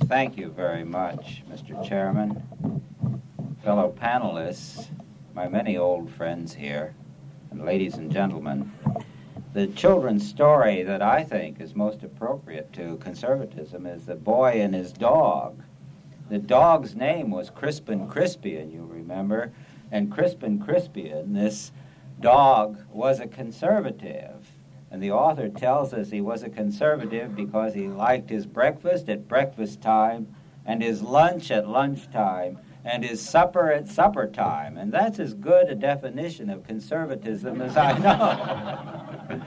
Thank you very much, Mr. Chairman, fellow panelists, my many old friends here, and ladies and gentlemen. The children's story that I think is most appropriate to conservatism is The Boy and His Dog. The dog's name was Crispin Crispian, you remember, and Crispin Crispian, this dog, was a conservative. And the author tells us he was a conservative because he liked his breakfast at breakfast time and his lunch at lunchtime and his supper at supper time. And that's as good a definition of conservatism as I know.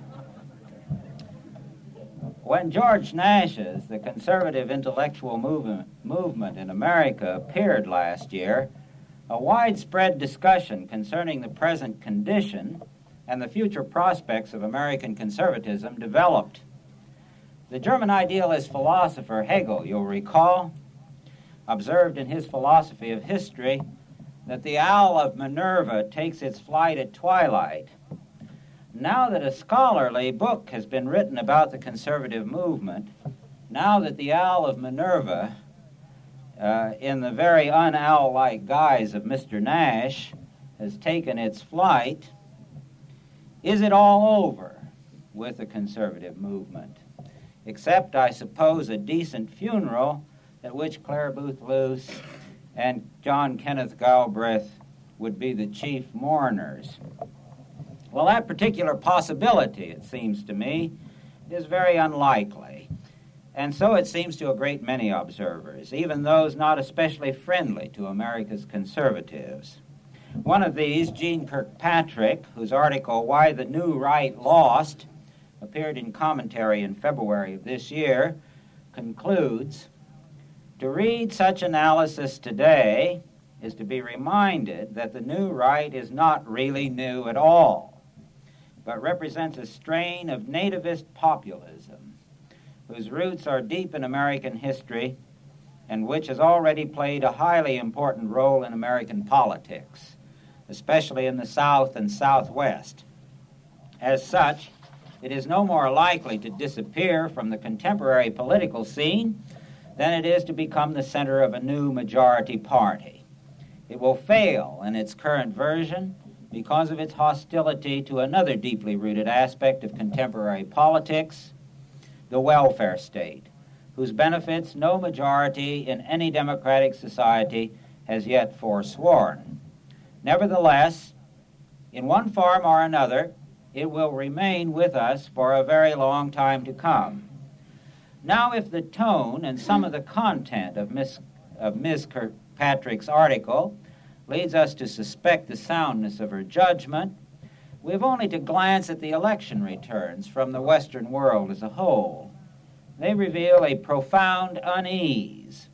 When George Nash's The Conservative Intellectual Movement in America appeared last year, a widespread discussion concerning the present condition and the future prospects of American conservatism developed. The German idealist philosopher Hegel, you'll recall, observed in his philosophy of history that the owl of Minerva takes its flight at twilight. Now that a scholarly book has been written about the conservative movement, now that the owl of Minerva, in the very un-owl-like guise of Mr. Nash, has taken its flight, is it all over with the conservative movement? Except, I suppose, a decent funeral at which Clare Boothe Luce and John Kenneth Galbraith would be the chief mourners. Well, that particular possibility, it seems to me, is very unlikely. And so it seems to a great many observers, even those not especially friendly to America's conservatives. One of these, Jeane Kirkpatrick, whose article, Why the New Right Lost, appeared in Commentary in February of this year, concludes, to read such analysis today is to be reminded that the new right is not really new at all, but represents a strain of nativist populism, whose roots are deep in American history and which has already played a highly important role in American politics, especially in the South and Southwest. As such, it is no more likely to disappear from the contemporary political scene than it is to become the center of a new majority party. It will fail in its current version because of its hostility to another deeply rooted aspect of contemporary politics, the welfare state, whose benefits no majority in any democratic society has yet forsworn. Nevertheless, in one form or another, it will remain with us for a very long time to come. Now, if the tone and some of the content of Ms. Kirkpatrick's article leads us to suspect the soundness of her judgment, we have only to glance at the election returns from the Western world as a whole. They reveal a profound unease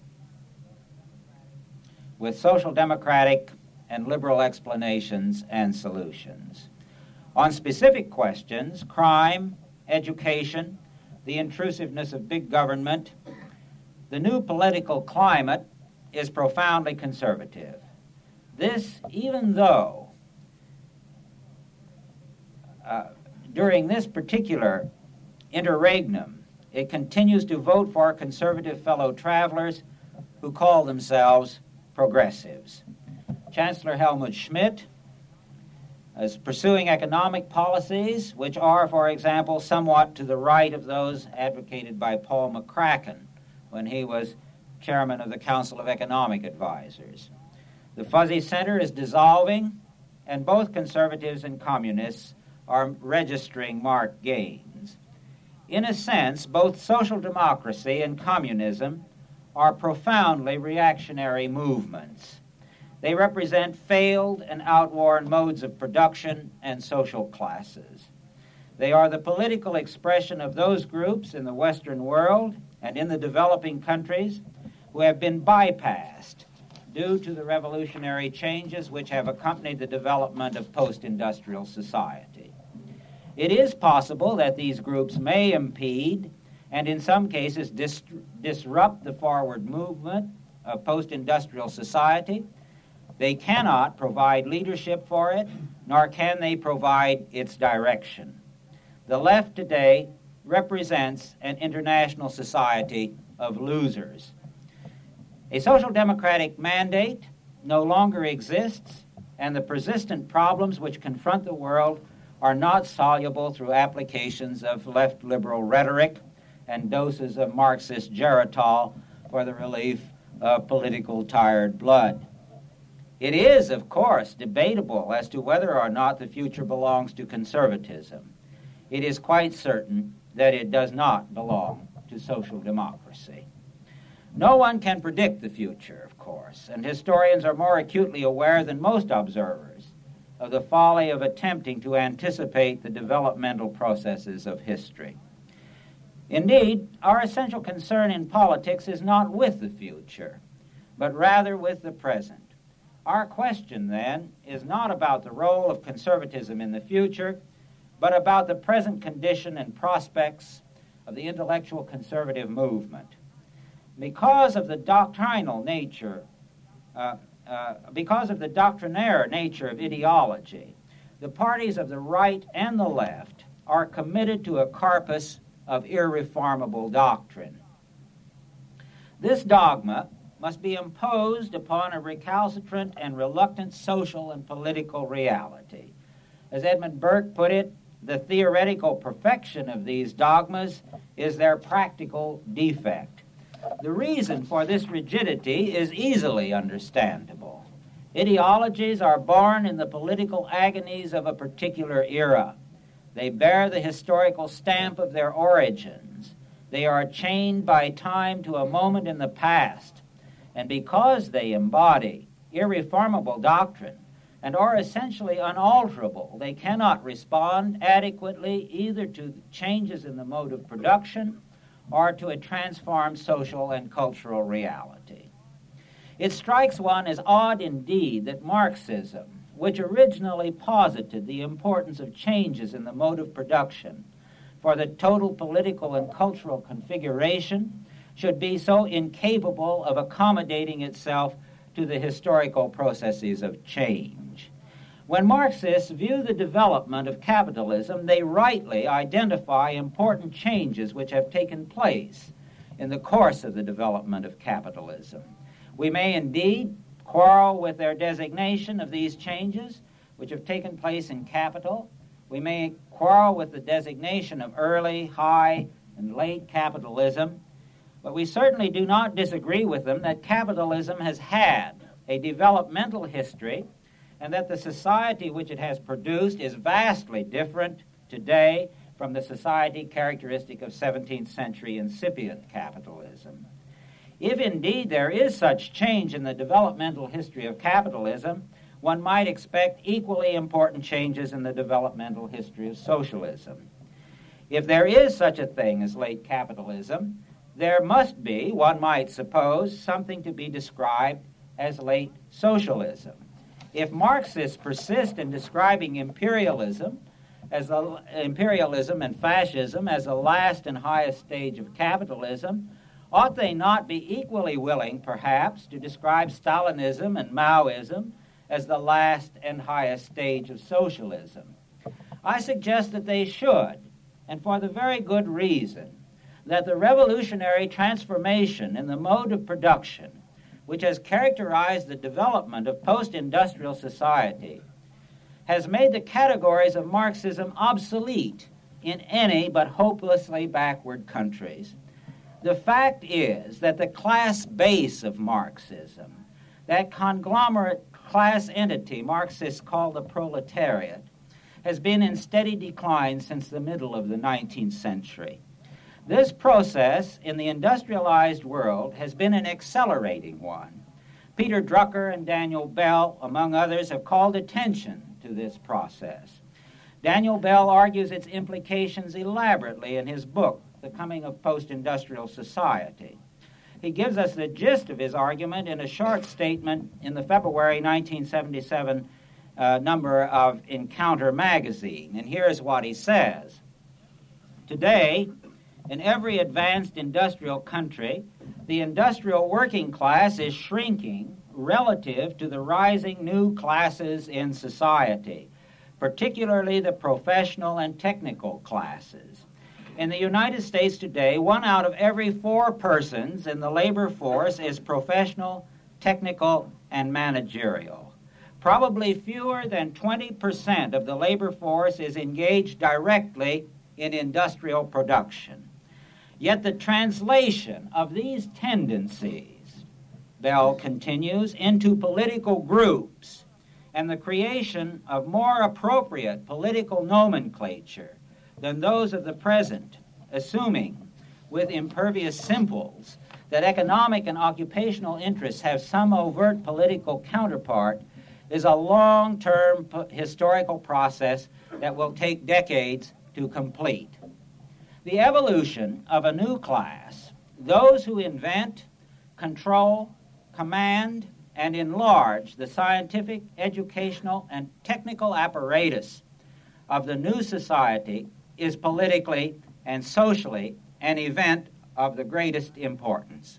with social democratic and liberal explanations and solutions. On specific questions, crime, education, the intrusiveness of big government, the new political climate is profoundly conservative. This, even though during this particular interregnum, it continues to vote for conservative fellow travelers who call themselves progressives. Chancellor Helmut Schmidt is pursuing economic policies which are, for example, somewhat to the right of those advocated by Paul McCracken when he was chairman of the Council of Economic Advisors. The Fuzzy Center is dissolving, and both conservatives and communists are registering marked gains. In a sense, both social democracy and communism are profoundly reactionary movements. They represent failed and outworn modes of production and social classes. They are the political expression of those groups in the Western world and in the developing countries who have been bypassed due to the revolutionary changes which have accompanied the development of post-industrial society. It is possible that these groups may impede and in some cases disrupt the forward movement of post-industrial society. They cannot provide leadership for it, nor can they provide its direction. The left today represents an international society of losers. A social democratic mandate no longer exists, and the persistent problems which confront the world are not soluble through applications of left liberal rhetoric and doses of Marxist geritol for the relief of political tired blood. It is, of course, debatable as to whether or not the future belongs to conservatism. It is quite certain that it does not belong to social democracy. No one can predict the future, of course, and historians are more acutely aware than most observers of the folly of attempting to anticipate the developmental processes of history. Indeed, our essential concern in politics is not with the future, but rather with the present. Our question, then, is not about the role of conservatism in the future, but about the present condition and prospects of the intellectual conservative movement. Because of the doctrinal nature, because of the doctrinaire nature of ideology, the parties of the right and the left are committed to a corpus of irreformable doctrine. This dogma must be imposed upon a recalcitrant and reluctant social and political reality. As Edmund Burke put it, the theoretical perfection of these dogmas is their practical defect. The reason for this rigidity is easily understandable. Ideologies are born in the political agonies of a particular era. They bear the historical stamp of their origins. They are chained by time to a moment in the past. And because they embody irreformable doctrine and are essentially unalterable, they cannot respond adequately either to changes in the mode of production or to a transformed social and cultural reality. It strikes one as odd indeed that Marxism, which originally posited the importance of changes in the mode of production for the total political and cultural configuration, should be so incapable of accommodating itself to the historical processes of change. When Marxists view the development of capitalism, they rightly identify important changes which have taken place in the course of the development of capitalism. We may indeed quarrel with their designation of these changes which have taken place in capital. We may quarrel with the designation of early, high, and late capitalism, but we certainly do not disagree with them that capitalism has had a developmental history and that the society which it has produced is vastly different today from the society characteristic of 17th century incipient capitalism. If indeed there is such change in the developmental history of capitalism, one might expect equally important changes in the developmental history of socialism. If there is such a thing as late capitalism, there must be, one might suppose, something to be described as late socialism. If Marxists persist in describing imperialism and fascism as the last and highest stage of capitalism, ought they not be equally willing, perhaps, to describe Stalinism and Maoism as the last and highest stage of socialism? I suggest that they should, and for the very good reason that the revolutionary transformation in the mode of production, which has characterized the development of post-industrial society, has made the categories of Marxism obsolete in any but hopelessly backward countries. The fact is that the class base of Marxism, that conglomerate class entity Marxists call the proletariat, has been in steady decline since the middle of the 19th century. This process in the industrialized world has been an accelerating one. Peter Drucker and Daniel Bell, among others, have called attention to this process. Daniel Bell argues its implications elaborately in his book, The Coming of Post-Industrial Society. He gives us the gist of his argument in a short statement in the February 1977 number of Encounter magazine. And here's what he says. Today, in every advanced industrial country, the industrial working class is shrinking relative to the rising new classes in society, particularly the professional and technical classes. In the United States today, 1 out of every 4 persons in the labor force is professional, technical, and managerial. Probably fewer than 20% of the labor force is engaged directly in industrial production. Yet the translation of these tendencies, Bell continues, into political groups and the creation of more appropriate political nomenclature than those of the present, assuming with impervious simples that economic and occupational interests have some overt political counterpart, is a long-term historical process that will take decades to complete. The evolution of a new class, those who invent, control, command, and enlarge the scientific, educational, and technical apparatus of the new society, is politically and socially an event of the greatest importance.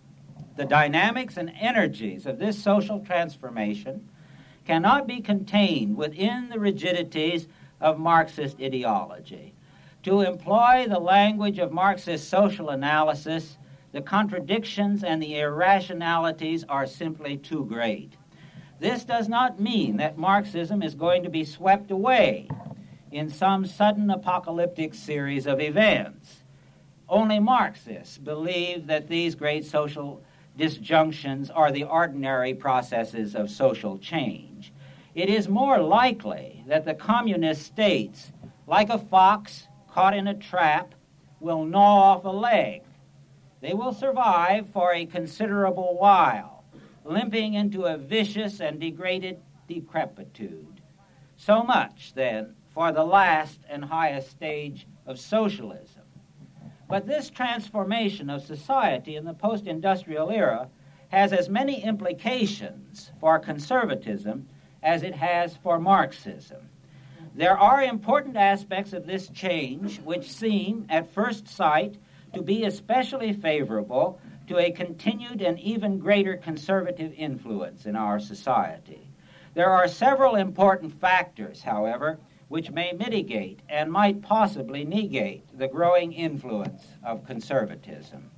The dynamics and energies of this social transformation cannot be contained within the rigidities of Marxist ideology. To employ the language of Marxist social analysis, the contradictions and the irrationalities are simply too great. This does not mean that Marxism is going to be swept away in some sudden apocalyptic series of events. Only Marxists believe that these great social disjunctions are the ordinary processes of social change. It is more likely that the communist states, like a fox caught in a trap, will gnaw off a leg. They will survive for a considerable while, limping into a vicious and degraded decrepitude. So much, then, for the last and highest stage of socialism. But this transformation of society in the post-industrial era has as many implications for conservatism as it has for Marxism. There are important aspects of this change which seem, at first sight, to be especially favorable to a continued and even greater conservative influence in our society. There are several important factors, however, which may mitigate and might possibly negate the growing influence of conservatism.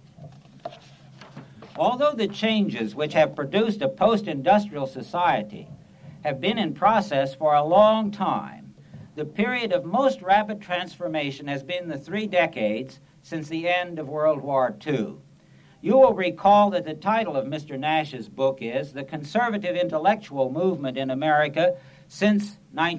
Although the changes which have produced a post-industrial society have been in process for a long time, the period of most rapid transformation has been the 3 decades since the end of World War II. You will recall that the title of Mr. Nash's book is The Conservative Intellectual Movement in America Since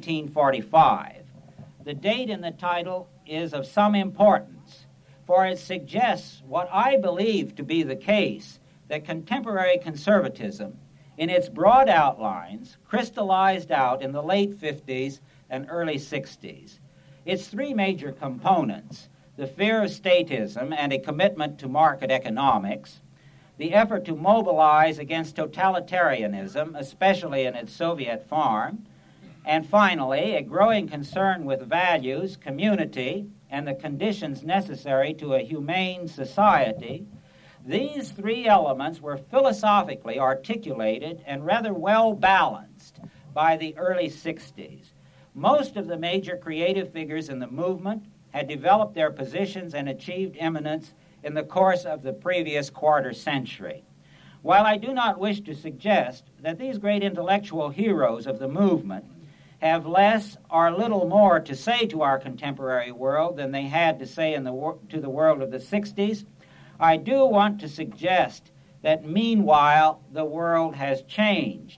1945. The date in the title is of some importance, for it suggests what I believe to be the case, that contemporary conservatism, in its broad outlines, crystallized out in the late 50s and early 60s. Its 3 major components, the fear of statism and a commitment to market economics, the effort to mobilize against totalitarianism, especially in its Soviet form, and finally, a growing concern with values, community, and the conditions necessary to a humane society. These 3 elements were philosophically articulated and rather well balanced by the early 60s. Most of the major creative figures in the movement had developed their positions and achieved eminence in the course of the previous quarter century. While I do not wish to suggest that these great intellectual heroes of the movement have less or little more to say to our contemporary world than they had to say to the world of the 60s, I do want to suggest that meanwhile the world has changed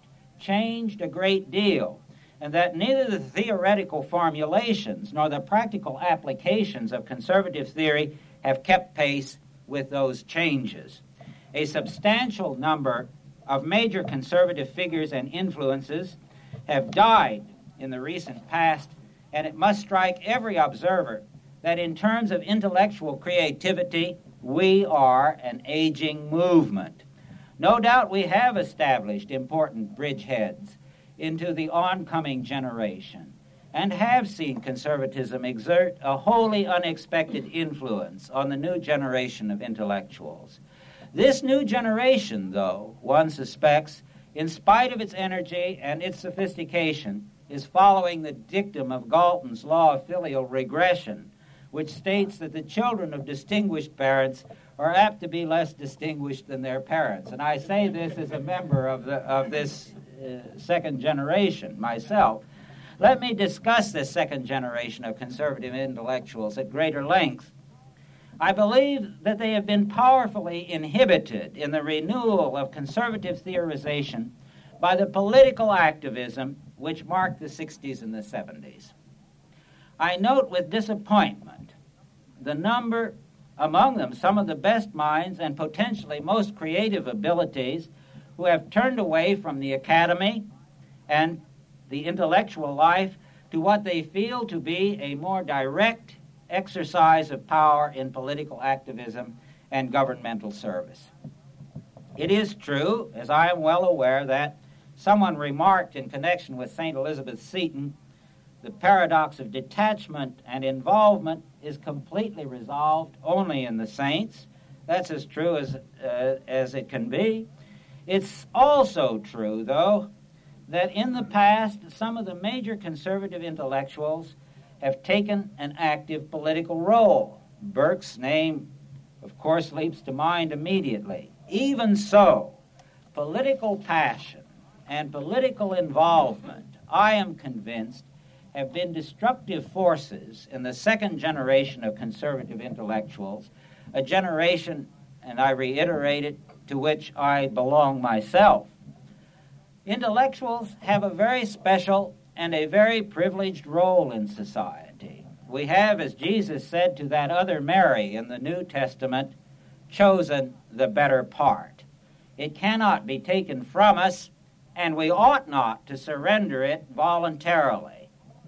a great deal, and that neither the theoretical formulations nor the practical applications of conservative theory have kept pace with those changes. A substantial number of major conservative figures and influences have died in the recent past, and it must strike every observer that in terms of intellectual creativity, we are an aging movement. No doubt we have established important bridgeheads into the oncoming generation and have seen conservatism exert a wholly unexpected influence on the new generation of intellectuals. This new generation, though, one suspects, in spite of its energy and its sophistication, is following the dictum of Galton's law of filial regression, which states that the children of distinguished parents are apt to be less distinguished than their parents. And I say this as a member of this second generation myself. Let me discuss this second generation of conservative intellectuals at greater length. I believe that they have been powerfully inhibited in the renewal of conservative theorization by the political activism which marked the 60s and the 70s. I note with disappointment the number, among them some of the best minds and potentially most creative abilities, who have turned away from the academy and the intellectual life to what they feel to be a more direct exercise of power in political activism and governmental service. It is true, as I am well aware, that someone remarked in connection with St. Elizabeth Seton, the paradox of detachment and involvement is completely resolved only in the saints. That's as true as it can be. It's also true, though, that in the past, some of the major conservative intellectuals have taken an active political role. Burke's name, of course, leaps to mind immediately. Even so, political passion and political involvement, I am convinced, have been destructive forces in the second generation of conservative intellectuals, a generation, and I reiterate it, to which I belong myself. Intellectuals have a very special and a very privileged role in society. We have, as Jesus said to that other Mary in the New Testament, chosen the better part. It cannot be taken from us, and we ought not to surrender it voluntarily.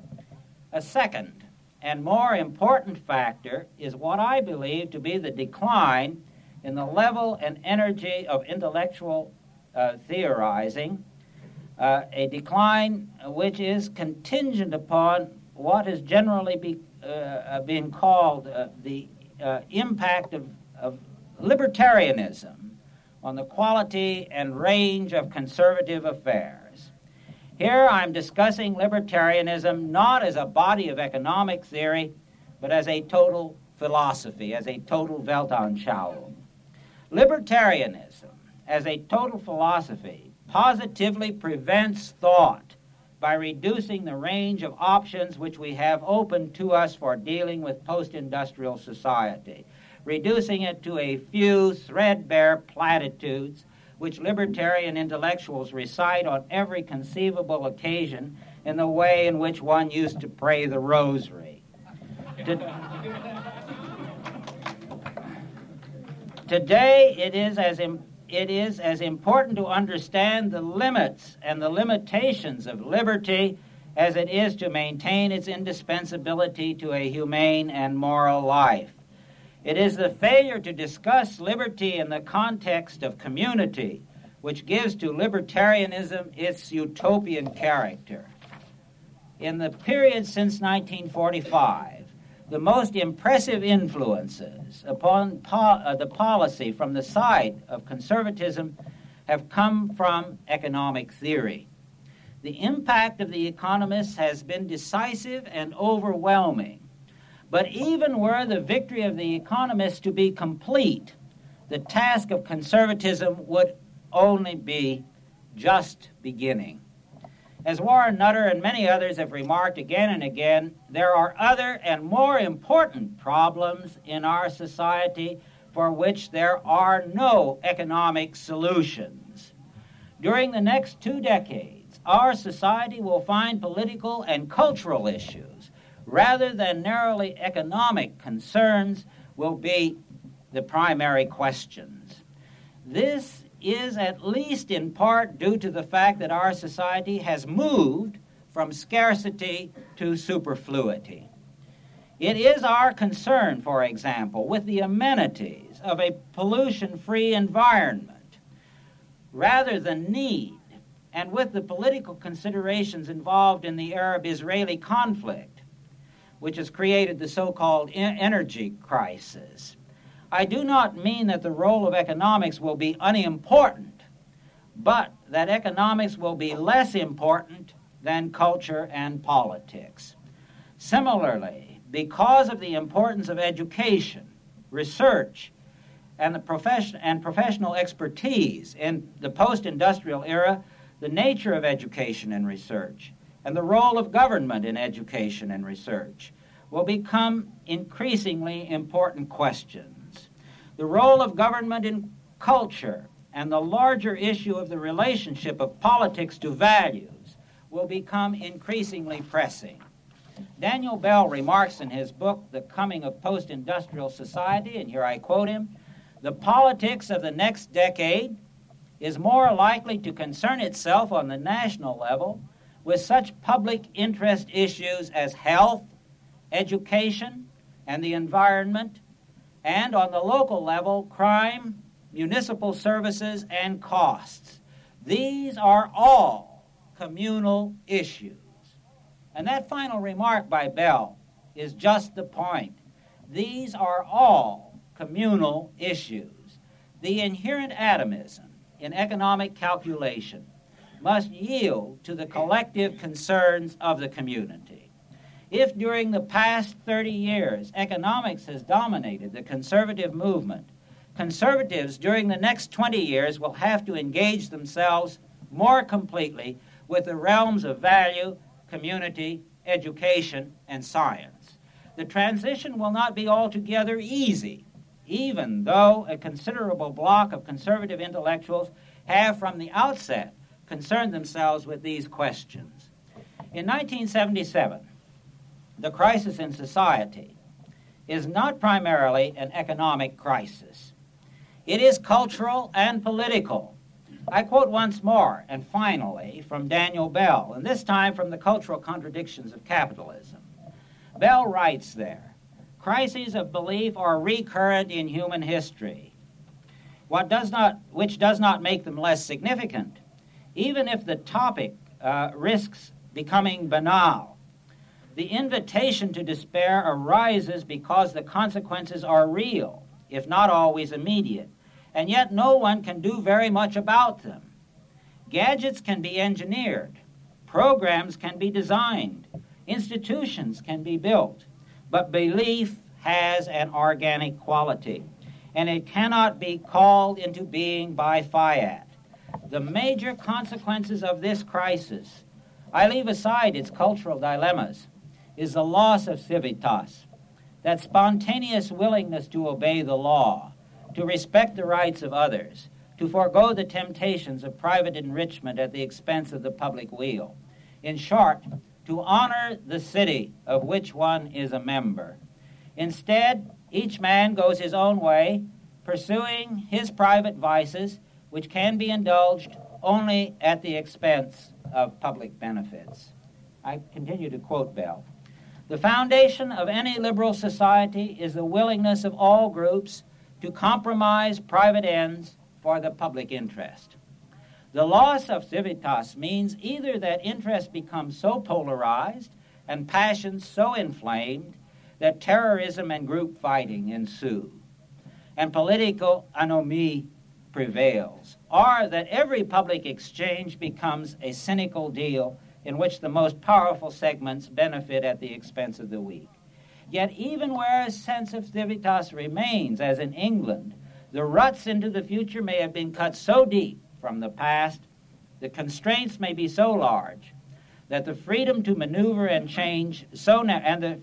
A second and more important factor is what I believe to be the decline in the level and energy of intellectual theorizing, a decline which is contingent upon what has generally been called the impact of libertarianism on the quality and range of conservative affairs. Here I'm discussing libertarianism not as a body of economic theory, but as a total philosophy, as a total Weltanschauung. Libertarianism, as a total philosophy, positively prevents thought by reducing the range of options which we have open to us for dealing with post-industrial society, reducing it to a few threadbare platitudes which libertarian intellectuals recite on every conceivable occasion in the way in which one used to pray the rosary. Today, it is as important to understand the limits and the limitations of liberty as it is to maintain its indispensability to a humane and moral life. It is the failure to discuss liberty in the context of community which gives to libertarianism its utopian character. In the period since 1945, the most impressive influences upon the policy from the side of conservatism have come from economic theory. The impact of the economists has been decisive and overwhelming. But even were the victory of the economists to be complete, the task of conservatism would only be just beginning. As Warren Nutter and many others have remarked again and again, there are other and more important problems in our society for which there are no economic solutions. During the next 2 decades, our society will find political and cultural issues, rather than narrowly economic concerns, will be the primary questions. This is at least in part due to the fact that our society has moved from scarcity to superfluity. It is our concern, for example, with the amenities of a pollution-free environment, rather than need, and with the political considerations involved in the Arab-Israeli conflict, which has created the so-called energy crisis. I do not mean that the role of economics will be unimportant, but that economics will be less important than culture and politics. Similarly, because of the importance of education, research, and professional expertise in the post-industrial era, the nature of education and research, and the role of government in education and research will become increasingly important questions. The role of government in culture and the larger issue of the relationship of politics to values will become increasingly pressing. Daniel Bell remarks in his book, The Coming of Post-Industrial Society, and here I quote him, "The politics of the next decade is more likely to concern itself on the national level with such public interest issues as health, education, and the environment, and on the local level, crime, municipal services, and costs. These are all communal issues." And that final remark by Bell is just the point. These are all communal issues. The inherent atomism in economic calculation must yield to the collective concerns of the community. If during the past 30 years economics has dominated the conservative movement, conservatives during the next 20 years will have to engage themselves more completely with the realms of value, community, education, and science. The transition will not be altogether easy, even though a considerable block of conservative intellectuals have from the outset concerned themselves with these questions. In 1977, the crisis in society is not primarily an economic crisis. It is cultural and political. I quote once more, and finally, from Daniel Bell, and this time from The Cultural Contradictions of Capitalism. Bell writes there, "Crises of belief are recurrent in human history, which does not make them less significant, even if the topic risks becoming banal. The invitation to despair arises because the consequences are real, if not always immediate, and yet no one can do very much about them. Gadgets can be engineered, programs can be designed, institutions can be built, but belief has an organic quality, and it cannot be called into being by fiat. The major consequences of this crisis, I leave aside its cultural dilemmas, is the loss of civitas, that spontaneous willingness to obey the law, to respect the rights of others, to forego the temptations of private enrichment at the expense of the public weal. In short, to honor the city of which one is a member. Instead, each man goes his own way, pursuing his private vices, which can be indulged only at the expense of public benefits." I continue to quote Bell. "The foundation of any liberal society is the willingness of all groups to compromise private ends for the public interest. The loss of civitas means either that interest becomes so polarized and passions so inflamed that terrorism and group fighting ensue, and political anomie prevails, or that every public exchange becomes a cynical deal in which the most powerful segments benefit at the expense of the weak. Yet even where a sense of civitas remains, as in England, the ruts into the future may have been cut so deep from the past, the constraints may be so large, that the freedom to maneuver and change so narrow,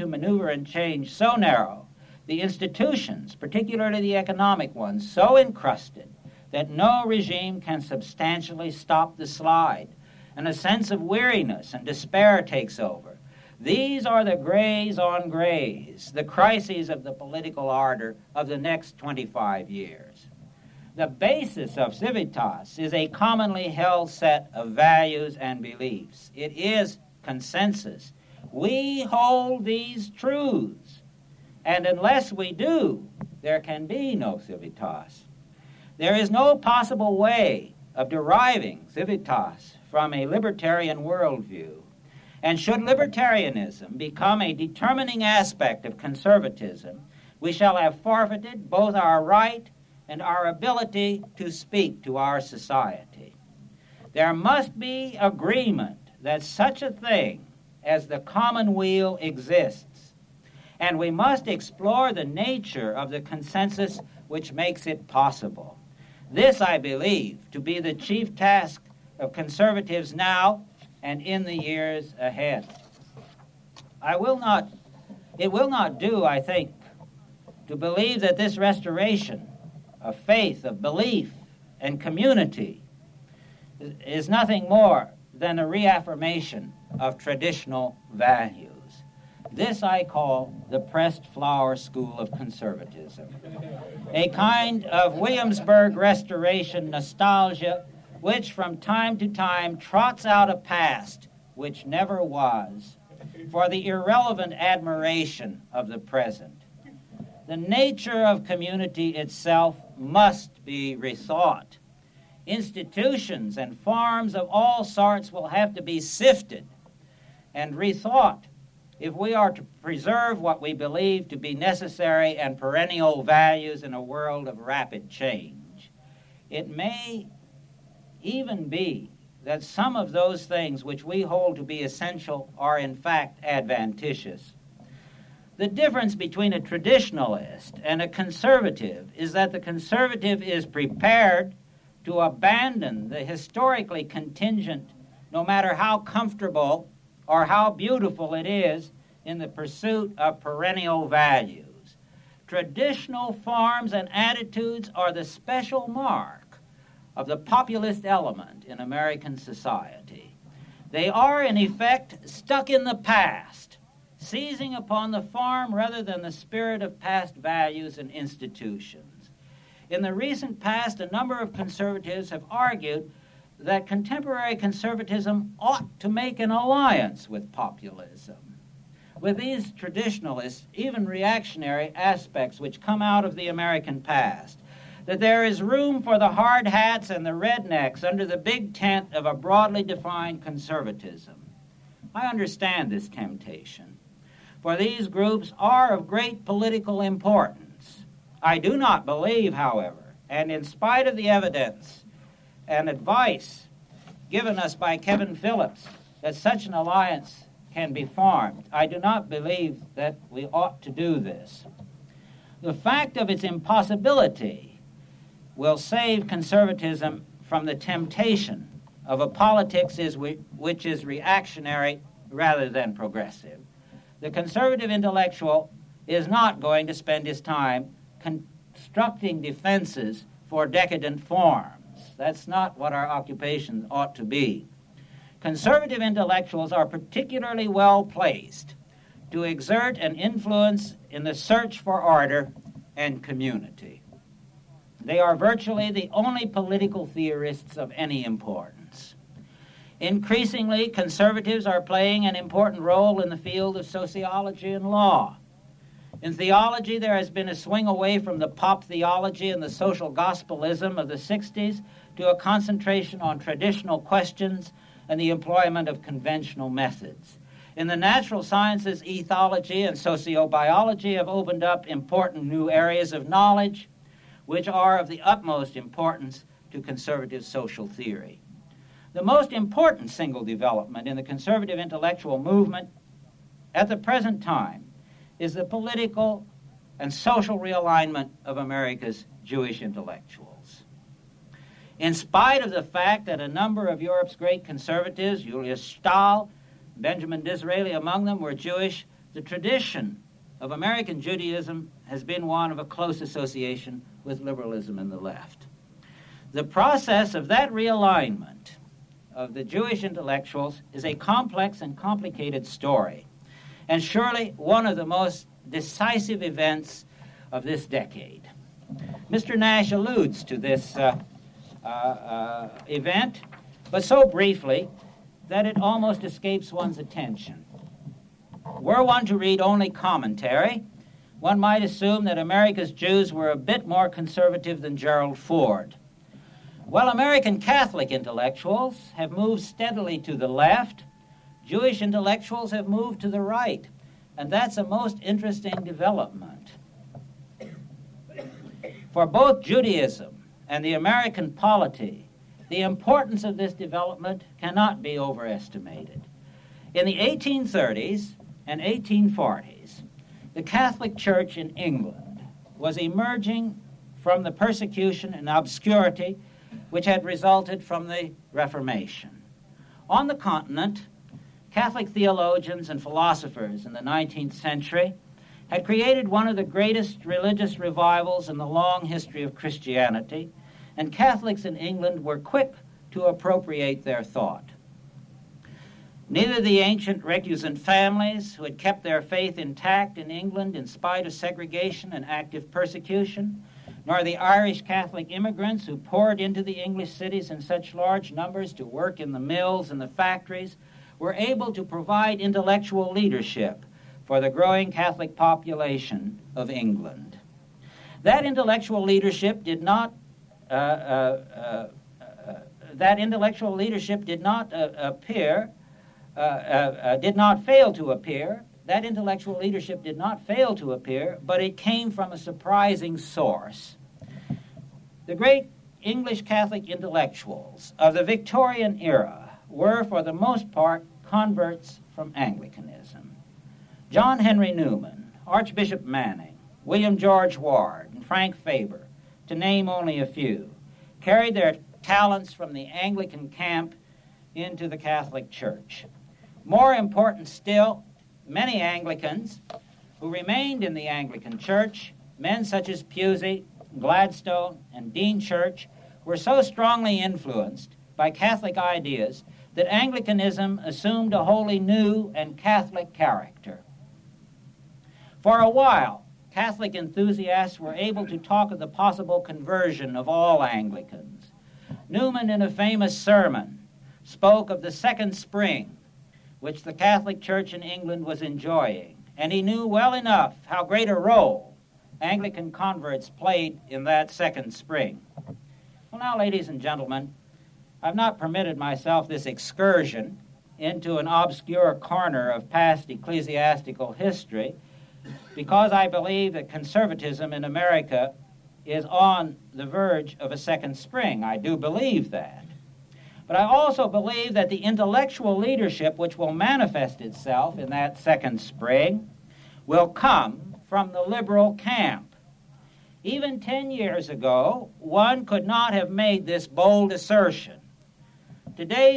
the institutions, particularly the economic ones, so encrusted that no regime can substantially stop the slide, and a sense of weariness and despair takes over. These are the grays on grays, the crises of the political ardor of the next 25 years. The basis of civitas is a commonly held set of values and beliefs. It is consensus. We hold these truths, and unless we do, there can be no civitas. There is no possible way of deriving civitas from a libertarian worldview. And should libertarianism become a determining aspect of conservatism, we shall have forfeited both our right and our ability to speak to our society. There must be agreement that such a thing as the common weal exists, and we must explore the nature of the consensus which makes it possible. This, I believe, to be the chief task of conservatives now and in the years ahead. It will not do, I think, to believe that this restoration of faith, of belief, and community is nothing more than a reaffirmation of traditional values. This I call the pressed flower school of conservatism, a kind of Williamsburg restoration nostalgia which from time to time trots out a past which never was for the irrelevant admiration of the present. The nature of community itself must be rethought. Institutions and forms of all sorts will have to be sifted and rethought if we are to preserve what we believe to be necessary and perennial values in a world of rapid change. It may even be that some of those things which we hold to be essential are in fact adventitious. The difference between a traditionalist and a conservative is that the conservative is prepared to abandon the historically contingent, no matter how comfortable or how beautiful it is, in the pursuit of perennial values. Traditional forms and attitudes are the special mark of the populist element in American society. They are, in effect, stuck in the past, seizing upon the form rather than the spirit of past values and institutions. In the recent past, a number of conservatives have argued that contemporary conservatism ought to make an alliance with populism, with these traditionalist, even reactionary aspects which come out of the American past, that there is room for the hard hats and the rednecks under the big tent of a broadly defined conservatism. I understand this temptation, for these groups are of great political importance. I do not believe, however, and in spite of the evidence and advice given us by Kevin Phillips, that such an alliance can be formed, I do not believe that we ought to do this. The fact of its impossibility will save conservatism from the temptation of a politics which is reactionary rather than progressive. The conservative intellectual is not going to spend his time constructing defenses for decadent forms. That's not what our occupation ought to be. Conservative intellectuals are particularly well placed to exert an influence in the search for order and community. They are virtually the only political theorists of any importance. Increasingly, conservatives are playing an important role in the field of sociology and law. In theology, there has been a swing away from the pop theology and the social gospelism of the 60s to a concentration on traditional questions and the employment of conventional methods. In the natural sciences, ethology and sociobiology have opened up important new areas of knowledge, which are of the utmost importance to conservative social theory. The most important single development in the conservative intellectual movement at the present time is the political and social realignment of America's Jewish intellectuals. In spite of the fact that a number of Europe's great conservatives, Julius Stahl, Benjamin Disraeli among them, were Jewish, the tradition of American Judaism has been one of a close association with liberalism and the left. The process of that realignment of the Jewish intellectuals is a complex and complicated story, and surely one of the most decisive events of this decade. Mr. Nash alludes to this event, but so briefly that it almost escapes one's attention. Were one to read only commentary, one might assume that America's Jews were a bit more conservative than Gerald Ford. While American Catholic intellectuals have moved steadily to the left, Jewish intellectuals have moved to the right, and that's a most interesting development. For both Judaism and the American polity, the importance of this development cannot be overestimated. In the 1830s and 1840s, The Catholic Church in England was emerging from the persecution and obscurity which had resulted from the Reformation. On the continent, Catholic theologians and philosophers in the 19th century had created one of the greatest religious revivals in the long history of Christianity, and Catholics in England were quick to appropriate their thought. Neither the ancient recusant families, who had kept their faith intact in England in spite of segregation and active persecution, nor the Irish Catholic immigrants who poured into the English cities in such large numbers to work in the mills and the factories, were able to provide intellectual leadership for the growing Catholic population of England. That intellectual leadership did not fail to appear. That intellectual leadership did not fail to appear, but it came from a surprising source. The great English Catholic intellectuals of the Victorian era were, for the most part, converts from Anglicanism. John Henry Newman, Archbishop Manning, William George Ward, and Frank Faber, to name only a few, carried their talents from the Anglican camp into the Catholic Church. More important still, many Anglicans who remained in the Anglican Church, men such as Pusey, Gladstone, and Dean Church, were so strongly influenced by Catholic ideas that Anglicanism assumed a wholly new and Catholic character. For a while, Catholic enthusiasts were able to talk of the possible conversion of all Anglicans. Newman, in a famous sermon, spoke of the second spring, which the Catholic Church in England was enjoying, and he knew well enough how great a role Anglican converts played in that second spring. Well, now, ladies and gentlemen, I've not permitted myself this excursion into an obscure corner of past ecclesiastical history because I believe that conservatism in America is on the verge of a second spring. I do believe that. But I also believe that the intellectual leadership which will manifest itself in that second spring will come from the liberal camp. Even 10 years ago, one could not have made this bold assertion. Today,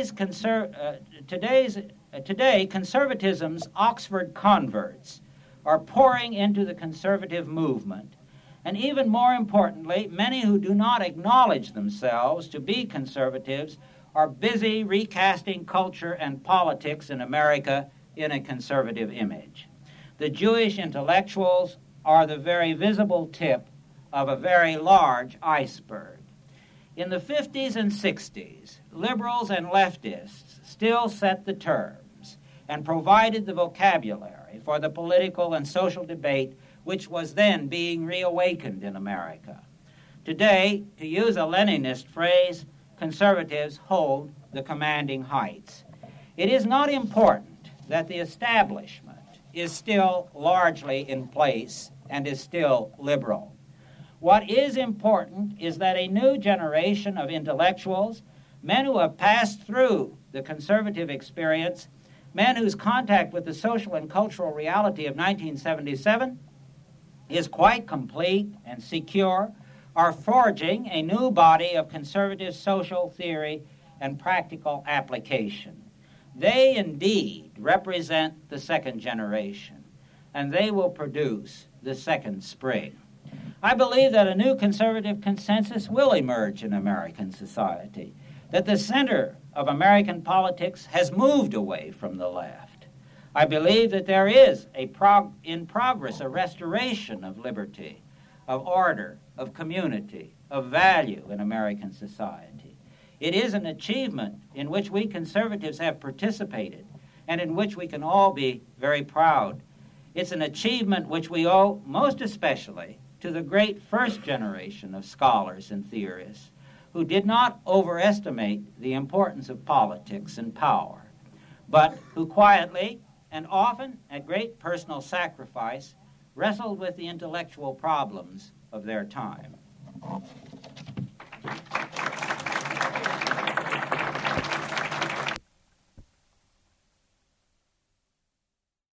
conservatism's Oxford converts are pouring into the conservative movement. And even more importantly, many who do not acknowledge themselves to be conservatives are busy recasting culture and politics in America in a conservative image. The Jewish intellectuals are the very visible tip of a very large iceberg. In the 50s and 60s, liberals and leftists still set the terms and provided the vocabulary for the political and social debate which was then being reawakened in America. Today, to use a Leninist phrase, conservatives hold the commanding heights. It is not important that the establishment is still largely in place and is still liberal. What is important is that a new generation of intellectuals, men who have passed through the conservative experience, men whose contact with the social and cultural reality of 1977 is quite complete and secure, are forging a new body of conservative social theory and practical application. They indeed represent the second generation, and they will produce the second spring. I believe that a new conservative consensus will emerge in American society, that the center of American politics has moved away from the left. I believe that there is in progress a restoration of liberty, of order, of community, of value in American society. It is an achievement in which we conservatives have participated and in which we can all be very proud. It's an achievement which we owe most especially to the great first generation of scholars and theorists who did not overestimate the importance of politics and power, but who quietly and often at great personal sacrifice wrestled with the intellectual problems of their time.